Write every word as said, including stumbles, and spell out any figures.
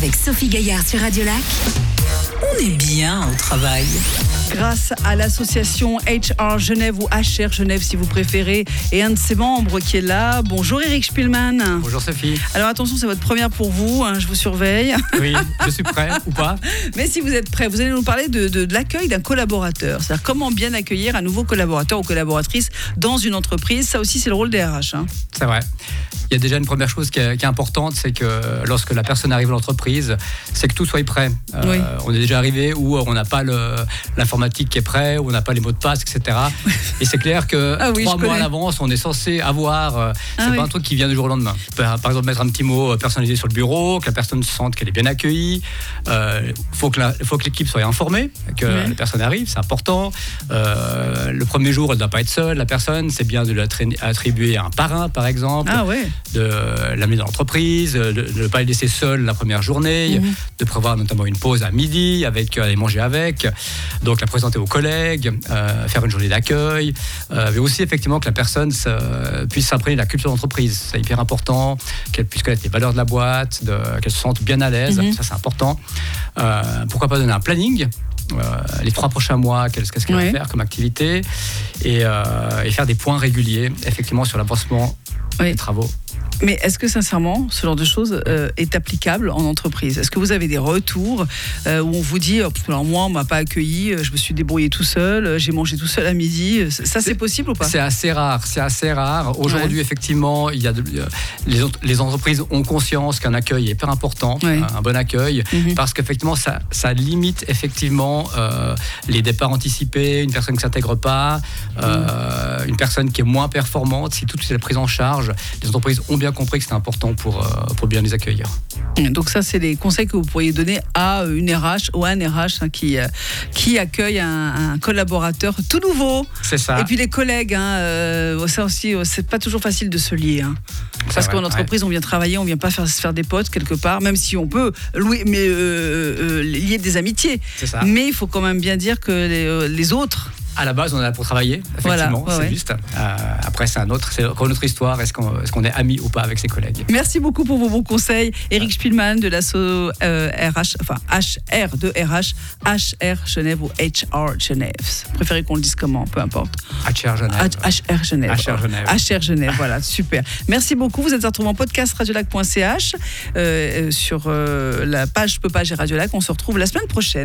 Avec Sophie Gaillard sur Radio Lac, on est bien au travail. Grâce à l'association H R Genève ou H R Genève si vous préférez, et un de ses membres qui est là. Bonjour Eric Spielmann. Bonjour Sophie. Alors attention, c'est votre première pour vous, hein, je vous surveille. Oui, je suis prêt ou pas. Mais si vous êtes prêt, vous allez nous parler de, de, de l'accueil d'un collaborateur. C'est-à-dire comment bien accueillir un nouveau collaborateur ou collaboratrice dans une entreprise. Ça aussi, c'est le rôle des R H. Hein. C'est vrai. Il y a déjà une première chose qui est, qui est importante, c'est que lorsque la personne arrive à l'entreprise, c'est que tout soit prêt. Euh, oui. On est déjà arrivé où on n'a pas le, l'informatique qui est prêt, où on n'a pas les mots de passe, et cetera. Et c'est clair que ah oui, trois mois connais. à l'avance, on est censé avoir. Euh, c'est ah pas oui. un truc qui vient du jour au lendemain. Par, par exemple, mettre un petit mot personnalisé sur le bureau, que la personne sente qu'elle est bien accueillie. Il euh, faut, faut que l'équipe soit informée que oui. la personne arrive, c'est important. Euh, le premier jour, elle ne doit pas être seule. La personne, c'est bien de lui attribuer un parrain, par exemple. Ah ouais. De l'amener dans l'entreprise, de ne pas le laisser seul la première journée, mmh. de prévoir notamment une pause à midi, avec, aller manger avec, donc la présenter aux collègues, euh, faire une journée d'accueil, euh, mais aussi effectivement que la personne se, puisse s'imprégner de la culture d'entreprise. C'est hyper important, qu'elle puisse connaître les valeurs de la boîte, de, qu'elle se sente bien à l'aise, mmh. ça c'est important. Euh, pourquoi pas donner un planning Euh, les trois prochains mois, qu'est-ce qu'elle oui. va faire comme activité, et, euh, et faire des points réguliers, effectivement, sur l'avancement oui. des travaux. Mais est-ce que sincèrement, ce genre de choses euh, est applicable en entreprise ? Est-ce que vous avez des retours euh, où on vous dit oh, alors moi on m'a pas accueilli, je me suis débrouillé tout seul, j'ai mangé tout seul à midi. Ça c'est, c'est possible ou pas ? C'est assez rare, c'est assez rare. Aujourd'hui ouais. effectivement, il y a de, les, les entreprises ont conscience qu'un accueil est hyper important, ouais. un, un bon accueil, mm-hmm. parce qu'effectivement ça, ça limite effectivement euh, les départs anticipés, une personne qui s'intègre pas, euh, mm. une personne qui est moins performante. Si toute cette prise en charge, les entreprises ont bien compris que c'était important pour, euh, pour bien les accueillir. Donc ça, c'est les conseils que vous pourriez donner à une R H ou à un R H hein, qui, euh, qui accueille un, un collaborateur tout nouveau. C'est ça. Et puis les collègues, hein, euh, ça aussi, c'est pas toujours facile de se lier. Hein. Parce vrai, qu'en entreprise, ouais. on vient travailler, on vient pas faire, se faire des potes quelque part, même si on peut louer, mais, euh, euh, lier des amitiés. C'est ça. Mais il faut quand même bien dire que les, euh, les autres... À la base, on est là pour travailler, effectivement, voilà, ouais, c'est ouais. juste. Euh, après, c'est un autre, c'est encore une autre histoire. Est-ce qu'on, est-ce qu'on est amis ou pas avec ses collègues ? Merci beaucoup pour vos bons conseils. Eric Spielmann de l'asso euh, R H, enfin H R de R H, H R Genève ou H R Genève. Vous préférez qu'on le dise comment ? Peu importe. H R Genève. H R Genève. H R Genève. H R Genève, voilà, super. Merci beaucoup. Vous êtes retrouvés en podcast radiolac point c h euh, sur euh, la page Peu Page et Radiolac. On se retrouve la semaine prochaine.